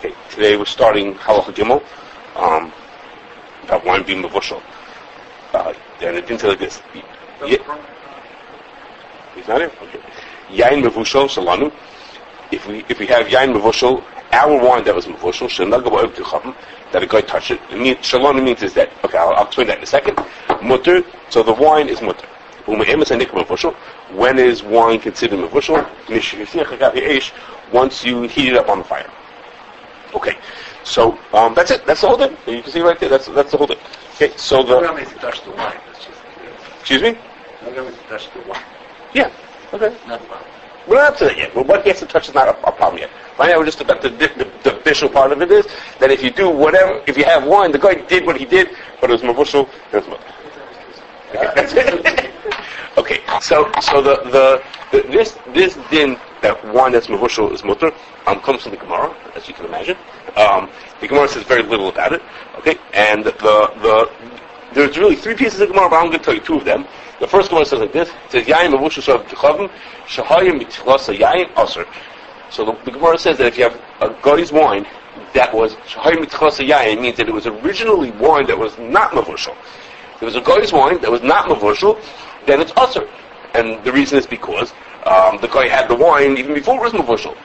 Okay, today we're starting Halacha Gimel, about wine being mevushal. And it didn't say like this. He's not here? Okay. Yain mevushal shalanu. If we have yain mevushal, our wine that was mevushal, shenagabo evtuchavim, that a guy touched it. Shalanu means is that. Okay, I'll explain that in a second. Mutter, so the wine is mutter. When is wine considered mevushal? Once you heat it up on the fire. Okay, so that's it. That's the whole thing. You can see right there. That's the whole thing. Okay, so the. We're going to touch the wine. Excuse me? We're going to touch the wine. Yeah. Okay. Not a problem. We're not up to that yet. But what he has to touch is not a problem yet. Right now, we're just about the official part of it is that if you do whatever, if you have wine, the guy did what he did, but it was mevushal, it was mutter. Okay, that's it. Okay, so this din that wine that's mevushal is mutter comes from the Gemara, as you can imagine. The Gemara says very little about it. Okay, and there's really three pieces of Gemara, but I'm going to tell you two of them. The first Gemara says like this: it says yayin mevushal shav t'chavim shahayim mitchilasa yayin aser. So the Gemara says that if you have a guy's wine that was shahayim mitchilasa yayin, it means that it was originally wine that was not mevushal. If it was a guy's wine that was not mevushal, then it's aser. And the reason is because the guy had the wine even before it was mevushal.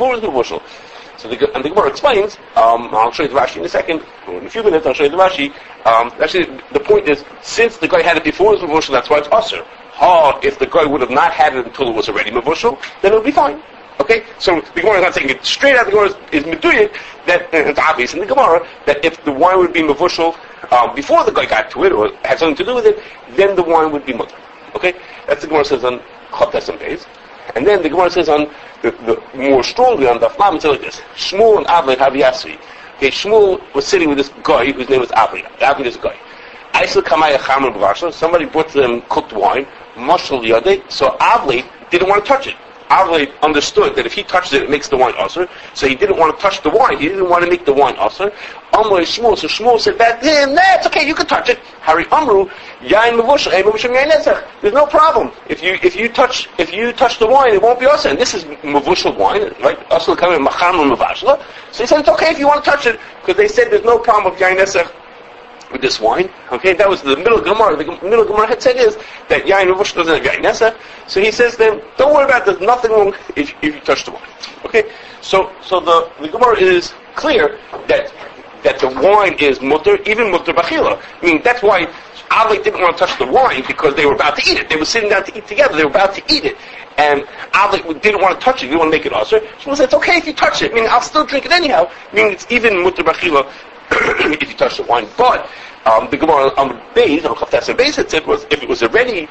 So the Gemara explains, I'll show you the Rashi in a second, or in a few minutes I'll show you the Rashi. Actually, the point is, since the guy had it before it was mevushal, that's why it's aser. If the guy would have not had it until it was already mevushal, then it would be fine. Okay? So the Gemara is not saying it straight out. The Gemara is meduyik, that it's obvious in the Gemara, that if the wine would be mevushal before the guy got to it, or had something to do with it, then the wine would be mutter. Okay? That's the Gemara says on Chotes and Beis. And then the Gemara says on the more strongly on the Aflam, it says like this: Shmuel and Avli have Yasri. Okay, Shmuel was sitting with this guy whose name was Avli. Avli is a guy. Aisel Kamaya Chamer B'Rasha. Somebody brought to them cooked wine. Mashal Yadeh. So Avli didn't want to touch it. Avli understood that if he touches it, it makes the wine aser. So he didn't want to touch the wine. He didn't want to make the wine aser. Amrei Shmuel. So Shmuel said back to him, "Nah, it's okay. You can touch it." Hari Amru Yain Mevushal. There's no problem. If you touch the wine, it won't be aser. And this is mevushal wine, right? Aser coming macham mevashla. So he said it's okay if you want to touch it, because they said there's no problem with Yain Nesach with this wine. Okay, that was the middle Gemara. The middle Gemara had said is that Yain Mevushal doesn't have Yain Nesach. So he says then, don't worry about it. There's nothing wrong if you touch the wine. Okay, so the Gemara is clear that the wine is mutter, even mutter b'chila. I mean, that's why Avli didn't want to touch the wine, because they were about to eat it. They were sitting down to eat together. They were about to eat it. And Avli didn't want to touch it. He didn't want to make it aser. She said, it's okay if you touch it. I mean, I'll still drink it anyhow. I mean, it's even mutter b'chila if you touch the wine. But the Gemara on Beis, on Chotes and Beis, had said was, if it was already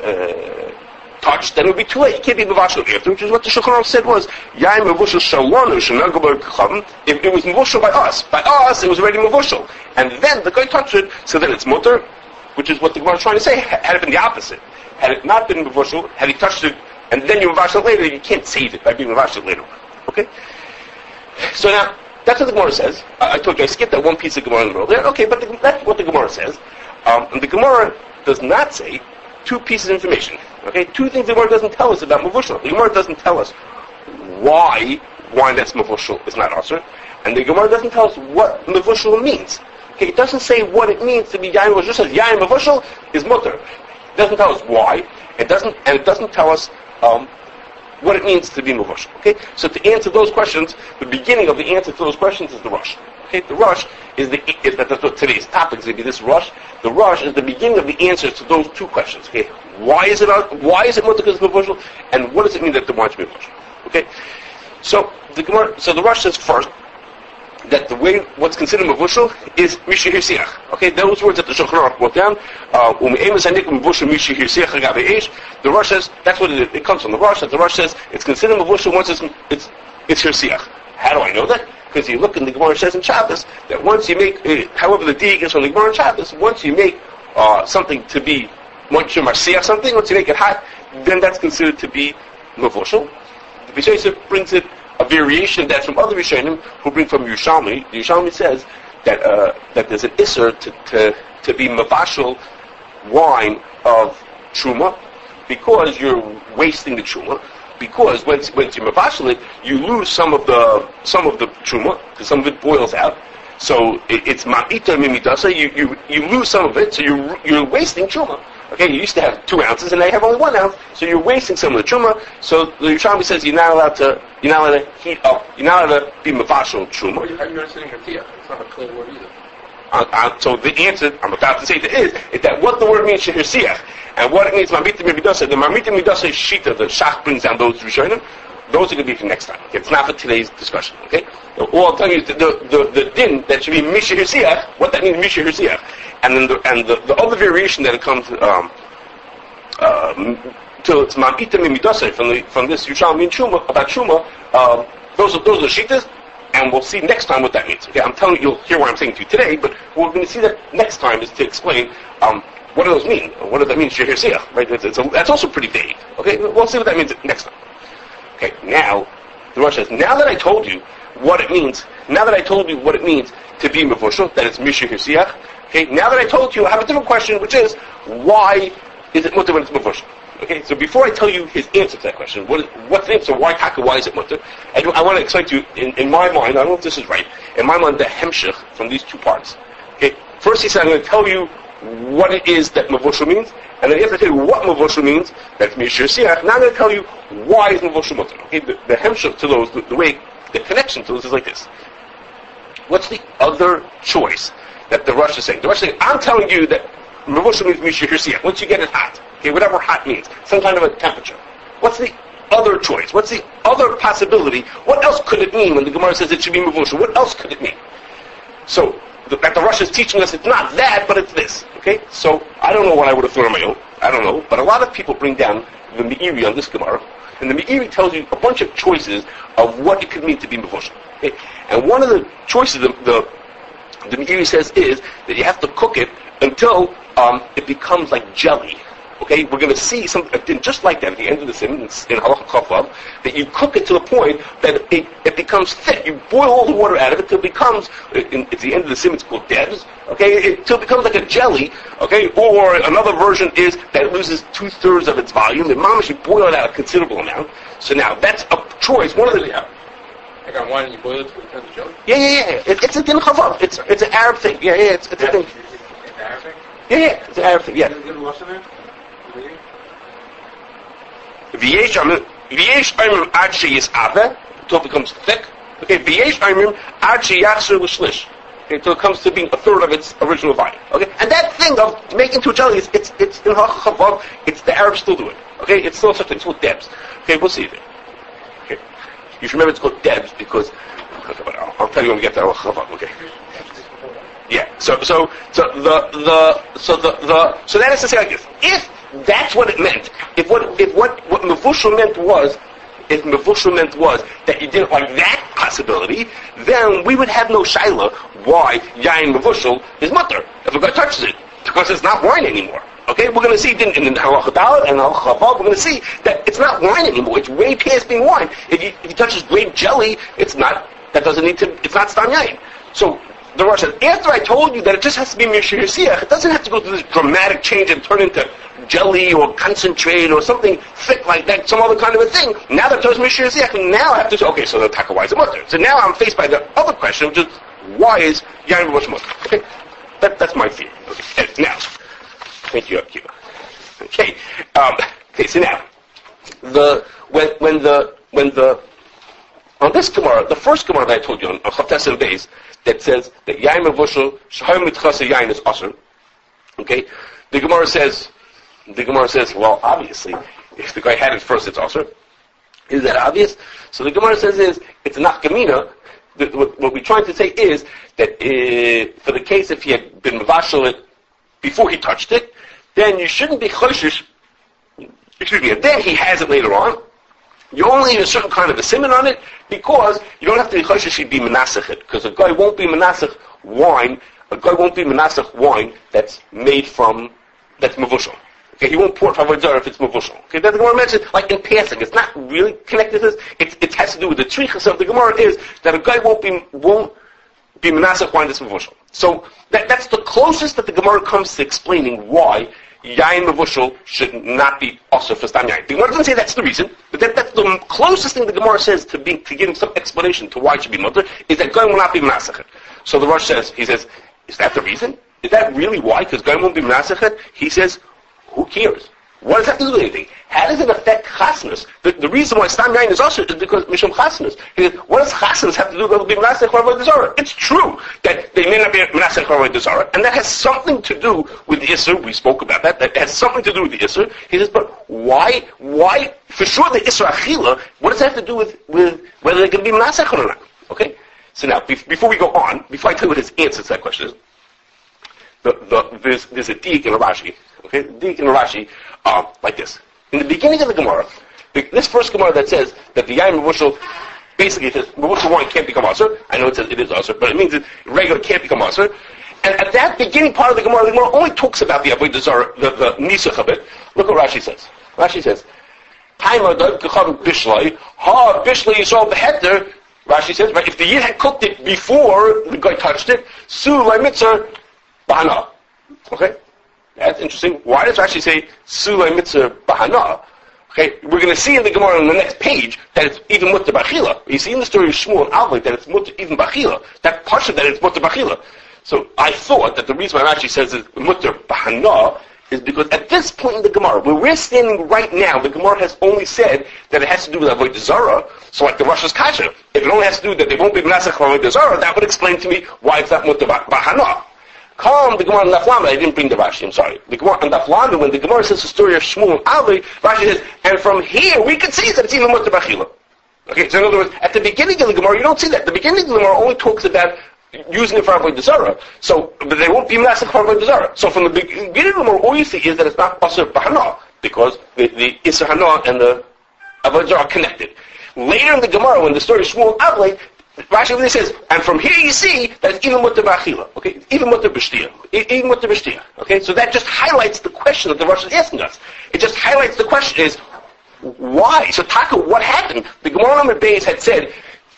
touched, then it would be too late. You can't be mevushal after, which is what the Shulchan Aruch said was, Yain mevushal shalanu shenagabo k'chavim. If it was mevushal by us it was already mevushal, and then the guy touched it, so then it's mutter, which is what the Gemara is trying to say. Had it been the opposite, had it not been mevushal, had he touched it, and then you mevushal it later, you can't save it by being mevushal it later. Okay? So now, that's what the Gemara says. I told you I skipped that one piece of Gemara in the middle there. Okay, but that's what the Gemara says. And the Gemara does not say two pieces of information. Okay, two things the Gemara doesn't tell us about mevushal. The Gemara doesn't tell us why wine that's mevushal is not aser, and the Gemara doesn't tell us what mevushal means. Okay, it doesn't say what it means to be yain mevushal. It says yain mevushal is mutter. It doesn't tell us why. It doesn't tell us what it means to be mevushal. Okay, so to answer those questions, the beginning of the answer to those questions is the Rosh. Okay, the Rosh that's what today's topic is going to be. This Rosh, the Rosh is the beginning of the answers to those two questions. Okay, why is it mutter because it's mevushal, and what does it mean that the wine should be mevushal? Okay, so the Rosh says first that the way what's considered mevushal is misha hirsiach. Okay, those words that the Shulchan Aruch brought down. The Rosh says that's what it comes from. The Rosh says it's considered mevushal once it's hirsiach. How do I know that? Because you look in the Gemara says in Shabbos that once you make, however the diak is from the Gemara in Shabbos, once you make something to be, once you marsiach something, once you make it hot, then that's considered to be mevushal. The Bishayis brings it a variation that's from other Rishonim who bring from Yerushalmi. The Yerushalmi says that there's an isser to be mevashal wine of truma, because you're wasting the truma. Because once you mavashal it, you lose some of the truma, because some of it boils out. So it's ma'ita mimidasa. You lose some of it, so you're wasting truma. Okay, you used to have 2 ounces, and now you have only 1 ounce, so you're wasting some of the truma. So the Yerushalmi says you're not allowed to heat up. You're not allowed to be mavashal truma. How are you understanding Hatiyah? It's not a clear word either. So the answer I'm about to say is that what the word means shehirsiach, and what it means mamita midasa. The mamita midasa shita, the Shach brings down those Rishonim. Those are going to be for next time. Okay? It's not for today's discussion. Okay? So all I'm telling you is the din that should be mishehirsiach. What that means mishehirsiach, and then the other variation that it comes till it's mamita midasa from this Yerushalmi Truma about Truma. Those are the shitas. And we'll see next time what that means. Okay, I'm telling you, you'll hear what I'm saying to you today, but what we're going to see that next time is to explain what do those mean? What does that mean? Shehirsiach, right? That's also pretty vague. Okay, we'll see what that means next time. Okay, now the Rosh says, now that I told you what it means to be mevushal, that it's mishehirsiach. Okay, now that I told you, I have a different question, which is why is it mutter when it's mevushal? Okay, so before I tell you his answer to that question, what's the answer? Why is it mutter? I want to explain to you, in my mind, I don't know if this is right, in my mind, the hemshech from these 2 parts. Okay, first he said, I'm going to tell you what it is that mevushal means, and then after I tell you what mevushal means, that's mishehirsiach, now I'm going to tell you why is mevushal mutter. Okay, the hemshech to those, the way, the connection to those is like this. What's the other choice that the Rosh is saying? The Rosh is saying, I'm telling you that mevushal means mishehirsiach, once you get it hot. Okay, whatever hot means, some kind of a temperature. What's the other choice? What's the other possibility? What else could it mean when the Gemara says it should be mevushal? What else could it mean? So, that the Rosh is teaching us it's not that, but it's this. Okay, so I don't know what I would have thought on my own. I don't know, but a lot of people bring down the Meiri on this Gemara, and the Meiri tells you a bunch of choices of what it could mean to be mevushal. Okay, and one of the choices the Meiri says is that you have to cook it until it becomes like jelly. Okay, we're going to see something just like that at the end of the sim in Halacha Chavav, that you cook it to the point that it becomes thick. You boil all the water out of it till it becomes, at the end of the sim it's called debs, okay, till it becomes like a jelly, okay, or another version is that it loses 2/3 of its volume. The mamash, you boil it out a considerable amount. So now, that's a choice. One of the... I got wine and you boil it till it becomes a jelly? Yeah. It's a din Chavav. It's an Arab thing. Yeah, it's a thing. It's an Arab thing? Yeah, it's an Arab thing, yeah. Is it what's in there? V'yesh aimim ad sheyis'ave, until it becomes thick. Okay, v'yesh aimim ad sheyachzer l'shlish, until it comes to being 1/3 of its original volume. Okay, and that thing of making to a jelly, it's in Chavav, it's the Arabs still do it. Okay, it's still such a thing. It's called debs. Okay, we'll see it. Okay, you should remember it's called debs because I'll tell you when we get to Chavav. Okay. Yeah. So that is to say like this: if that's what it meant, if what mevushal meant was that you didn't like that possibility, then we would have no shaila why yain mevushal is mutter if a guy touches it, because it's not wine anymore. Okay, we're going to see in Halacha Dalet and Halacha Chavav, we're going to see that it's not wine anymore. It's way past being wine. If he touches grape jelly, it's not. That doesn't need to. It's not stam yain. So the Rosh says, after I told you that it just has to be mishehirsiach, it doesn't have to go through this dramatic change and turn into jelly or concentrate or something thick like that, some other kind of a thing. Now that there's mishehirsiach, now I have to say, okay, so the taka, why is it mutter? So now I'm faced by the other question, which is, why is yain mevushal mutter? Okay, that's my fear. Okay, now, thank you, Akiva. Okay, so now, on this Gemara, the first Gemara that I told you on Chavtes and Beis, that says that yain mevushal shahar mitchasa yain is asur. Okay, the Gemara says, well, obviously, if the guy had it first, it's asur. Is that obvious? So the Gemara says it's a nafkamina. What we're trying to say is that for the case if he had been mevashal it before he touched it, then you shouldn't be choshish. Excuse me. And then he has it later on. You only need a certain kind of a siman on it because you don't have to be choshish he'd be menasach it, because a guy won't be menasach wine. A guy won't be menasach wine that's made from that's mevushal. Okay, he won't pour it from Avodah if it's mevushal. Okay, that's the Gemara mentioned like in passing. It's not really connected to this. It has to do with the trichas of the Gemara is that a guy won't be menasach wine that's mevushal. So that's the closest that the Gemara comes to explaining why yain mevushal should not be also for stam yain. The Gemara doesn't say that's the reason, but that's the closest thing the Gemara says to give some explanation to why it should be mutter, is that goyim will not be menasechet. So the Rosh says, he says, is that the reason? Is that really why? Because goyim won't be menasechet? He says, who cares? What does that have to do with anything? How does it affect chasnas? The reason why stam yain is also is because mishum chasnas. What does chasnas have to do with being menasech or avodah zarah? It's true that they may not be menasech or avodah zarah, and that has something to do with the isser. We spoke about that. That has something to do with the isser. He says, but why? For sure, the isser achila. What does that have to do with whether they're going to be menasech or not? Okay. So now, before we go on, before I tell you what his answer to that question is, there's a diik in Rashi. Okay, diik in Rashi, like this. In the beginning of the Gemara, this first Gemara that says that the yain mevushal, basically it says mevushal wine can't become aser. I know it says it is aser, but it means that regular can't become aser. And at that beginning part of the Gemara only talks about the avodah zarah, the nisuch of it. Look what Rashi says. Rashi says, "Taima dov kechavim bishlai ha bishlai yisrael beheter." Rashi says, right, if the yid had cooked it before the guy touched it, su lai mitzvah bahana. Okay. That's interesting. Why does Rashi say Sulay Mitzvah Bahana? Okay, we're going to see in the Gemara on the next page that it's even Mutter Bachila. You see in the story of Shmuel and Avli that it's Mutter even Bachila. That part of that it's Mutter Bachila. So I thought that the reason why Rashi says it's Mutter Bahana is because at this point in the Gemara, where we're standing right now, the Gemara has only said that it has to do with Avodah Zarah. So like the Rosh's Kasha, if it only has to do that they won't be Menasech or Avodah Zarah, that would explain to me why it's not Mutter Bahana. Come, the Gemara on Daf Lamed, I didn't bring the Rashi, I'm sorry. The Gemara on Daf Lamed, when the Gemara says the story of Shmuel and Avli, Rashi says, and from here we can see that it's even Mutter Bachila. Okay, so in other words, at the beginning of the Gemara, you don't see that. The beginning of the Gemara only talks about using it for Avodah Zarah. So, but they won't be Menasech for Avodah Zarah. So from the beginning of the Gemara, all you see is that it's not Asur Bahana, because the Isser Hana and the Avodah Zarah are connected. Later in the Gemara, when the story of Shmuel and Avli, Rashi really says, and from here you see that it's even mutter b'achila, okay? Even mutter b'shtiyah. Even mutter b'shtiyah, okay? So that just highlights the question that the Rosh is asking us. It just highlights the question is, why? So Taka, what happened? The Gemara on the base had said,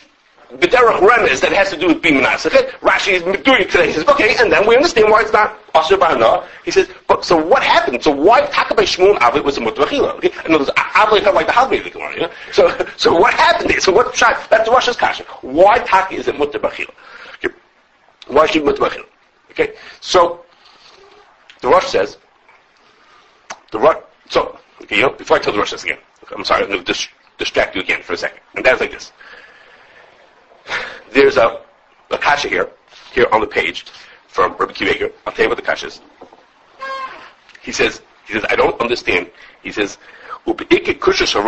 B'derech remez that has to do with being menasechet. Rashi is doing it today. He says, okay, and then we understand why it's not asur b'hana. He says, but so what happened? So why Taka by Shmuel and Avli was a mutter b'achila? Okay, in other words, Avli felt like the Havli of the Gemara. You know? So what happened there? So what? That's the Rosh's kasha. Why Taka is it mutter b'achila? Okay. Why should mutter b'achila? Okay, so the Rosh says, So okay, you know, before I tell the Rosh this again, okay, I'm sorry, I'm going to distract you again for a second, and that's like this. There's a kasha here on the page from Rabbi Akiva Eiger. I'll tell you what the kasha is. He says, I don't understand. He says, he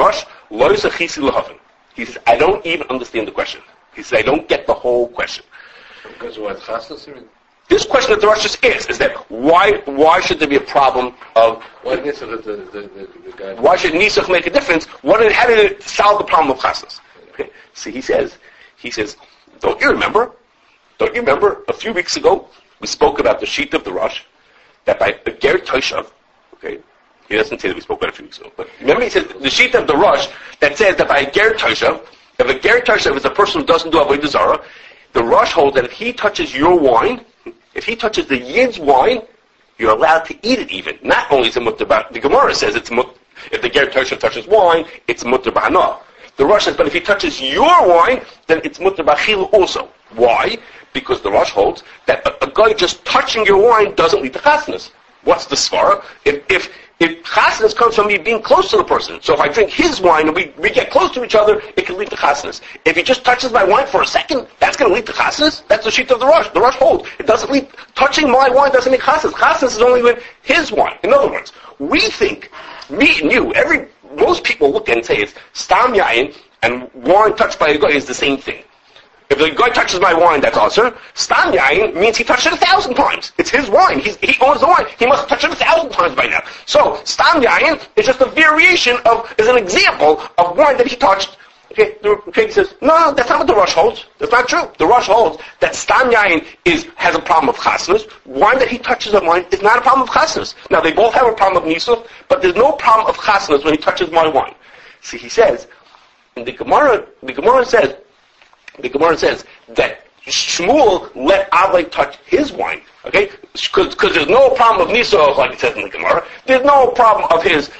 says, I don't even understand the question. He says, I don't get the whole question. Because of what chasnas? This question that the Rosh just asked is that why should there be a problem of why should Nisuch make a difference? How did it solve the problem of chasnas? Okay. See, he says, don't you remember a few weeks ago, we spoke about the sheet of the Rosh, that by a Ger Toshav, okay, he doesn't say that we spoke about it a few weeks ago, but remember he said the sheet of the Rosh that says that by a Ger Toshav, if a Ger Toshav is a person who doesn't do Avodah Zarah, the Rosh holds that if he touches your wine, if he touches the Yid's wine, you're allowed to eat it even. Not only is it mutter, the Gemara says it's mutter, if the Ger Toshav touches wine, it's mutter b'hana. The Rosh says, but if he touches your wine, then it's mutter b'achil also. Why? Because the Rosh holds that a guy just touching your wine doesn't lead to chasnas. What's the svara? If chasnas comes from me being close to the person, so if I drink his wine and we get close to each other, it can lead to chasnas. If he just touches my wine for a second, that's going to lead to chasnas. That's the sheet of the Rosh. The Rosh holds it doesn't lead. Touching my wine doesn't make chasnas. Chasnas is only with his wine. In other words, we think, me and you, most people look and say it's stam yain and wine touched by a guy is the same thing. If the guy touches my wine, that's aser. Stam yain means he touched it 1,000 times. It's his wine. He owns the wine. He must touch it 1,000 times by now. So stam yain is just a variation is an example of wine that he touched. Okay, he says, no, that's not what the Rosh holds. That's not true. The Rosh holds that stam yain has a problem of chasnas. Wine that he touches of wine is not a problem of chasnas. Now they both have a problem of nisuch, but there's no problem of chasnas when he touches my wine. See, he says, in the Gemara says that Shmuel let Avli touch his wine. Okay? Because there's no problem of Nisuch, like it says in the Gemara. There's no problem of his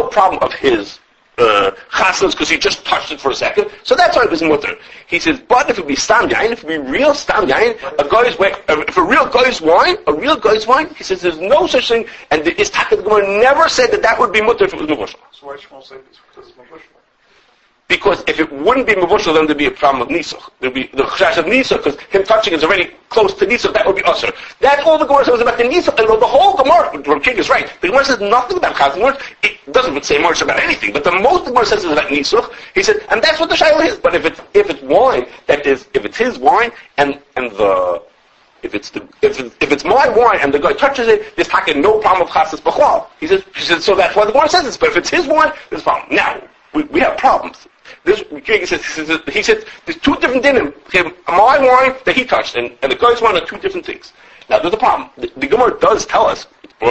chasnas because he just touched it for a second. So that's why it was mutter. He says, but if it be stam yain, if it be real stam yain, if a real guy's wine, he says there's no such thing, and the Istaka the Gemara never said that would be mutter if it was mevushal. So why Shmuel say this? Because it's mevushal. Because if it wouldn't be mevushal, then there'd be a problem of nisuch. There'd be the chashash of nisuch, because him touching is already close to nisuch. That would be usher. That's all the Gemara says about the nisuch, and the whole Gemara. Rav King is right. The Gemara says nothing about chasnas. It doesn't say much about anything, but the most the Gemara says is about nisuch. He said, and that's what the shayla is. But if it's wine, if it's his wine, and the if it's my wine and the guy touches it, there's no problem of chasnas b'chlal. He says, so that's why the Gemara says this. But if it's his wine, there's a problem. Now we have problems. He said there's two different dinim. My wine that he touched and the guy's wine are two different things. Now there's a problem. The Gemara does tell us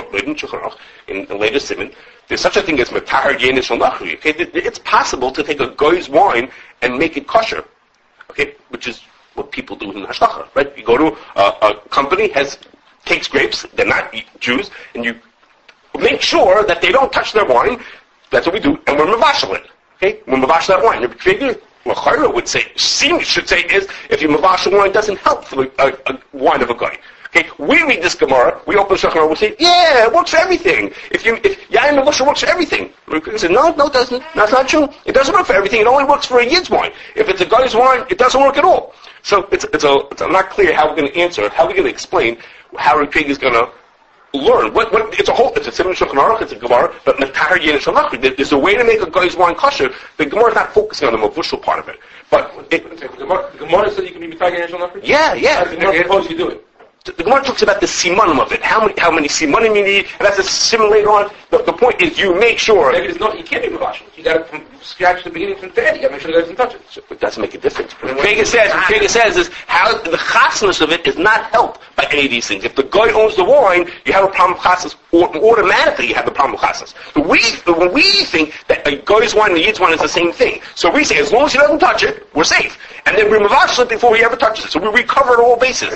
in later Simon, there's such a thing as matahar yenish al-nachri. Okay, it's possible to take a guy's wine and make it kosher. Okay, which is what people do in hashgacha, right? You go to a company takes grapes, they're not Jews, and you make sure that they don't touch their wine. That's what we do, and we're mavashal it. Okay, when mavash that wine, what Chayra would say, should say is, if you mavash the wine, doesn't help for a wine of a guy. Okay, we read this Gemara, we open the Shulchan, we say, yeah, it works for everything. If Yain Mavusha works for everything. We say, no, it doesn't. That's not true. It doesn't work for everything. It only works for a Yid's wine. If it's a guy's wine, it doesn't work at all. So it's not clear how we're going to answer, how we're going to explain how Rav King is going to learn. It's a Simon Shulchan Aruch, it's a Gemara, but Matahar Yenish al-Nachri. There's a way to make a guy's wine kosher. The Gemara is not focusing on the mavushal part of it. But the Gemara said you can be Matahar Yenish al-Nachri? Yeah. Suppose you do it. The Gemara talks about the simanim of it. How many simanim you need, and that's a simon later on. The point is you make sure. Maybe you can't be mavashal. You got to scratch the beginning from the end. You got to make sure it doesn't touch it. So it doesn't make a difference. What Vega says is how the chasnas of it is not helped by any of these things. If the guy owns the wine, you have a problem with chasnas. Automatically, you have the problem with chasnas. When we think that a guy's wine and a yid's wine is the same thing, so we say as long as he doesn't touch it, we're safe. And then we mavashal it before he ever touches it. So we recovered all bases.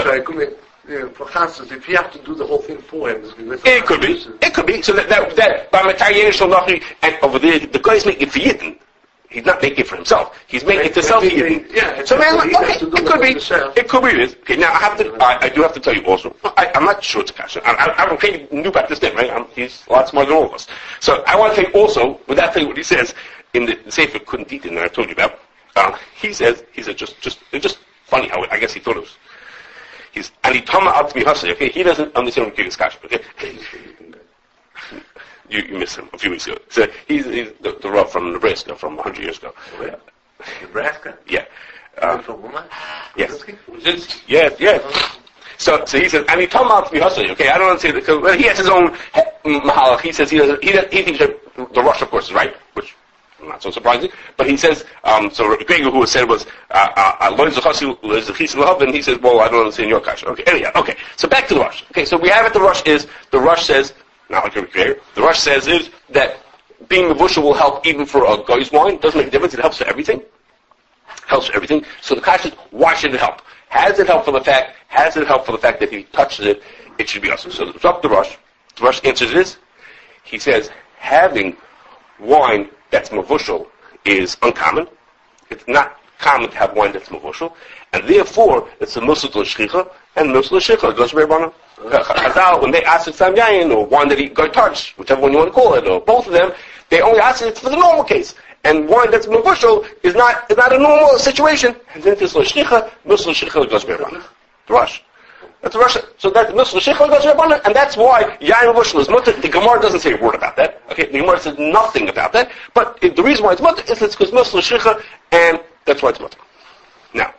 For chasnas, if you have to do the whole thing for him, it could be. So that by Matahar Yenish al-Nachri, and over there, the guy's making it for Yidden. He's not making it for himself. He's making it to self Yidden. Yeah. So man, okay, it could be this. Okay, now I do have to tell you also. I'm not sure it's a kasha. I'm okay, knew about this thing, right? He's a lot smarter than all of us. So I want to tell you also, without telling you what he says in the Sefer Couldn't Eat that I told you about. He says it's just funny how I guess he thought it was. He's Anitama Atmi Hasa. Okay, he doesn't understand what Kivis Kasha. Okay, you missed him a few weeks ago. So he's the Rav from Nebraska from 100 years ago. Yeah. Nebraska. Yeah. From Woman. Yes. Yeah. So he says Anitama Atmi Hasa. Okay, I don't understand because he has his own mahalach. He says he thinks that the Rosh, of course, is right, which. Not so surprising, but he says, so Gregor who said was, and he says, well, I don't understand your kasha. Okay, so back to the Rosh. Okay, so we have it, the Rosh says, not like Gregor, the Rosh says is that being mavusha will help even for a guy's wine, doesn't make a difference, it helps for everything. So the kasha is, why should it help? Has it helped for the fact that if he touches it, it should be awesome. So it's up to the Rosh answers this, he says, having wine that's mavushal is uncommon. It's not common to have wine that's mavushal, and therefore it's a nusach l'shchicha, and nusach l'shchicha goes very well. Chazal, when they ask for sam yayin or wine that he got touched, whichever one you want to call it, or both of them, they only ask it for the normal case. And wine that's mavushal is not a normal situation. And then it's l'shchicha, nusach l'shchicha goes very well. The Rosh. That's Russia. So that Nusach l'shchicha goes rabbanan, and that's why yayin mavushal is mutter. The Gemara doesn't say a word about that. Okay, the Gemara says nothing about that. But the reason why it's mutter is it's because Nusach l'shchicha, and that's why it's mutter. Now,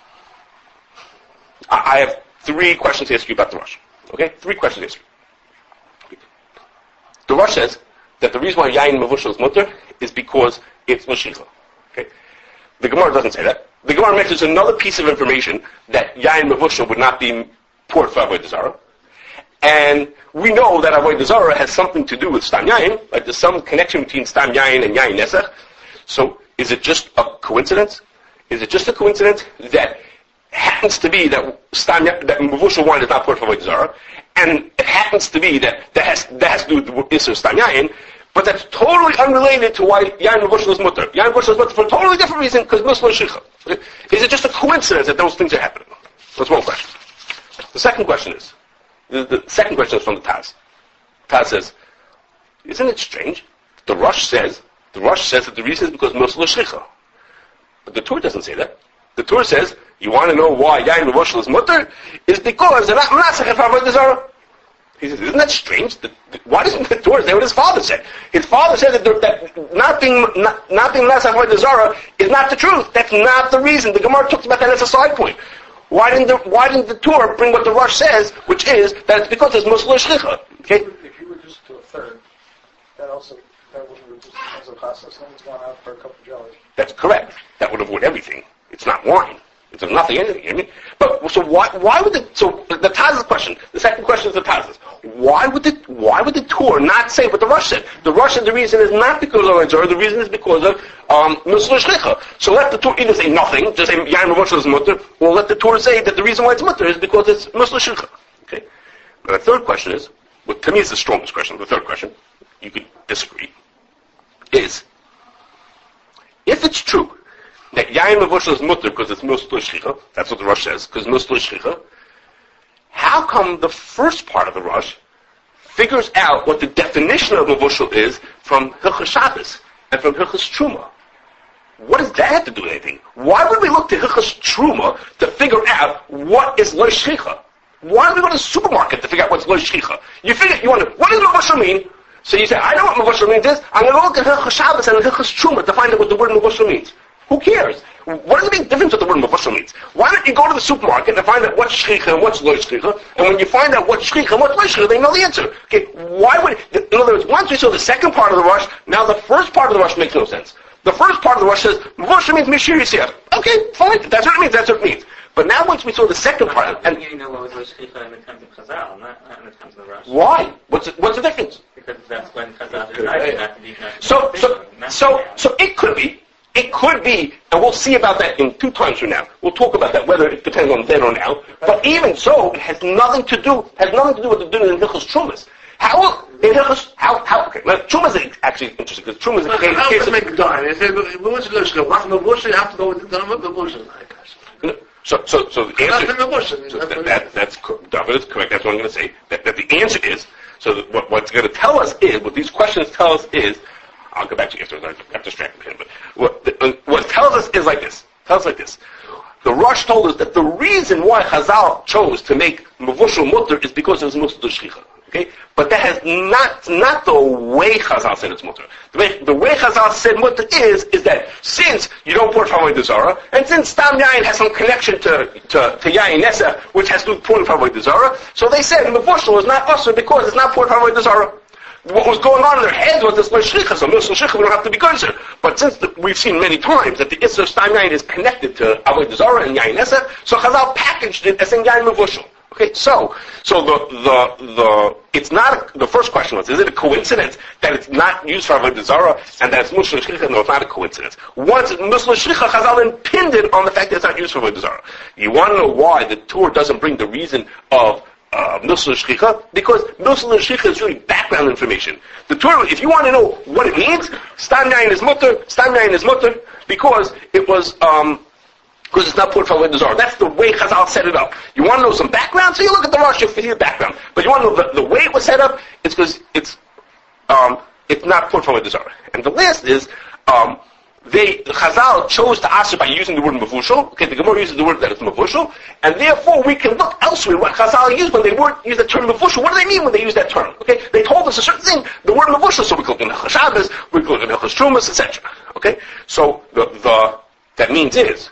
I have 3 questions to ask you about the Rosh. Okay, 3 questions to ask you. The Rosh says that the reason why yayin mavushal is mutter is because it's l'shchicha. Okay, the Gemara doesn't say that. The Gemara mentions another piece of information that yayin mavushal would not be poured for Avodah Zarah. And we know that Avodah Zarah has something to do with Stam Yayin, like there's some connection between Stam Yayin and Yayin Nesach. So is it just a coincidence? Is it just a coincidence that happens to be that Mavushal wine is not poured for Avodah Zarah, and it happens to be that has to do with Isser Stam Yayin, but that's totally unrelated to why Yayin Mavushal is mutter. Yayin Mavushal is mutter for a totally different reason, because Muslim Shricha. Is it just a coincidence that those things are happening? That's one question. The second question is from the Taz. Taz says, isn't it strange? The Rosh says that the reason is because Muslim Shricha. But the Torah doesn't say that. The Torah says, you want to know why Yayin Mavushal is mutter? Is because they're not Menasach for Avodah Zarah. He says, isn't that strange? Why doesn't the Torah say what his father said? His father said that not being Menasach for Avodah Zarah is not the truth. That's not the reason. The Gemara talks about that as a side point. Why didn't the Torah bring what the Rosh says, which is that it's because it's Muslim Shlicha? Okay? If you reduce to a third, that wouldn't reduce as a process. Then it's gone out for a cup of jelly. That's correct. That would avoid everything. It's not wine. It's nothing, anything. I mean, but so why would the Taz's question? The second question is the Taz's. Why would the Torah not say what the Rosh said? The Rosh said the reason is not because of Avodah Zarah. The reason is because of Muslim Shlicha. So let the Torah either say nothing, just say Yayin Mavushal is mutter, or let the Torah say that the reason why it's mutter is because it's Muslim Shlicha. Okay. But the third question is, what to me is the strongest question. The third question, you could disagree, is if it's true that Yayin Mavushal is mutter because it's Muslim Shlicha, that's what the Rosh says, because Muslim Shlicha, how come the first part of the Rosh figures out what the definition of Mavushal is from Hilchos Shabbos and from Hilchos Truma? What does that have to do with anything? Why would we look to Hilchos Truma to figure out what is Lo Shlicha? Why do we go to the supermarket to figure out what's Lo Shlicha? You wonder, what does Mavushal mean? So you say, I know what Mavushal means is, I'm going to look at Hilchos Shabbos and Hilchos Truma to find out what the word Mavushal means. Who cares? What does it make difference what the word Mavushal means? Why don't you go to the supermarket and find out what's Shchicha and what's Lo Shchicha, and when you find out what's Shchicha and what's Lo Shchicha, they know the answer. Okay, why would, in other words, once we saw the second part of the Rosh, now the first part of the Rosh makes no sense. The first part of the Rosh says, Mavushal means Mishir Yisrael. Okay, fine, if that's what it means, that's what it means. But now once we saw the second part, and you know what was Lo Shchicha in the times of Chazal, not in the times of the Rosh. Why? What's the difference? Because that's when Chazal decided not to be. So it could be, and we'll see about that in 2 times from now. We'll talk about that, whether it depends on then or now. But even so, it has nothing to do with the din in Hilchos Trumas. Okay, well, Trumas is actually interesting, because Trumas is a case of... make dime. They say, what's Mavushal? You have to go with the dime of Mavushal. So the answer... That's David is correct, that's what I'm going to say. That the answer is, so what's going to tell us is, what these questions tell us is, I'll go back to you after I got distracted here, but what it tells us is like this. The Rosh told us that the reason why Chazal chose to make Mavushal mutter is because it was Muslim Shlicha. Okay? But that has not the way Chazal said it's mutter. The way Chazal said mutter is that since you don't pour from Avodah Zarah, and since Stam Yayin has some connection to Yayin Nesa, which has to do pouring from Avodah Zarah, so they said Mavushal is not usher because it's not poured from Avodah Zarah. What was going on in their heads was this Lo Shlicha, so Muslim Shlicha we don't have to be concerned. But since we've seen many times that the Isser Stam Yayin is connected to Avodah Zarah and Yayin Nesa, so Chazal packaged it as in Yayin Mavushal. Okay, so it's not the first question was, is it a coincidence that it's not used for Avodah Zarah and that it's Muslim Shlicha? No, it's not a coincidence. Once it's Muslim Shlicha, Chazal then pinned it on the fact that it's not used for Avodah Zarah. You want to know why the Torah doesn't bring the reason of Muslim Shlicha? Because Muslim Shlicha is really background information. The Torah, if you want to know what it means, Stam Yayin is mutter, because it was, because it's not poured from Avodah Zarah. That's the way Chazal set it up. You want to know some background? So you look at the Rosh, you'll see the background. But you want to know the way it was set up? It's because it's not poured from Avodah Zarah. And the last is, Chazal chose to answer by using the word Mavushal. Okay, the Gemara uses the word that it's Mavushal, and therefore we can look elsewhere what Chazal used when they use the term Mavushal. What do they mean when they use that term? Okay, they told us a certain thing, the word Mavushal, so we can look in Hilchos Shabbos, we can look in Hilchos Trumas, etc. Okay, so that means is,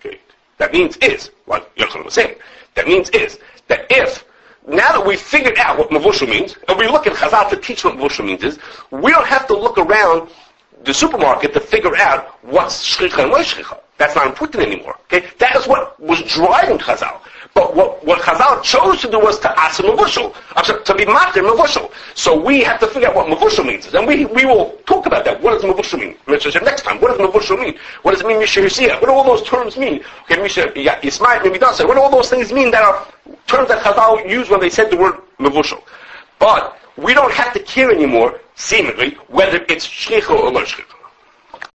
what Yochanan was saying, that means is, that if, now that we've figured out what Mavushal means, and we look at Chazal to teach what Mavushal means is, we don't have to look around the supermarket to figure out what's Shchicha and what is Shchicha. That's not important anymore. Okay? That is what was driving Chazal. But what Chazal chose to do was to ask Mavushal. To be matir Mavushal. So we have to figure out what Mavushal means. And we will talk about that. What does Mavushal mean? Next time. What does Mavushal mean? What does it mean, Misha Husiyah? What do all those terms mean? Okay, Misha Yismael, Midasa. What do all those things mean that are terms that Chazal used when they said the word Mavushal? But we don't have to care anymore, seemingly, whether it's shlicha or lo shlicha.